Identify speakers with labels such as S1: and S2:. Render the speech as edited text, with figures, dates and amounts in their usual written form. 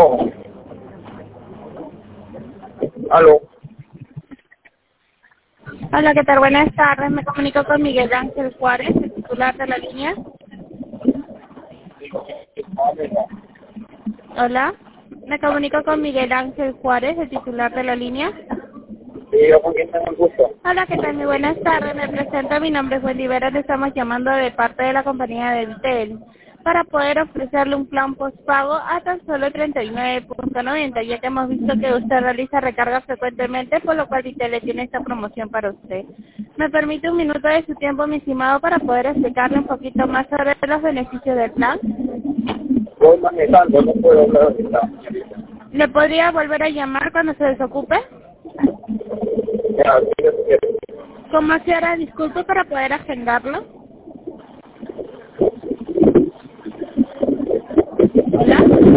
S1: Aló. Aló.
S2: Hola, ¿qué tal? Buenas tardes. Me comunico con Miguel Ángel Juárez, el titular de la línea. Hola. Me comunico con Miguel Ángel Juárez, el titular de la línea.
S1: Sí, yo con quién tengo el gusto.
S2: Hola, ¿qué tal? Muy buenas tardes. Me presento. Mi nombre es Wendy Vera. Le estamos llamando de parte de la compañía de Vitel para poder ofrecerle un plan postpago a tan solo 39.90, ya que hemos visto que usted realiza recargas frecuentemente, por lo cual Vitel le tiene esta promoción para usted. ¿Me permite un minuto de su tiempo, mi estimado, para poder explicarle un poquito más sobre los beneficios del plan?
S1: Voy manejando, no puedo hablar ahorita.
S2: ¿Le podría volver a llamar cuando se desocupe?
S1: Ya, sí, yo quiero.
S2: ¿Cómo se hará? Disculpe para poder agendarlo. Hola.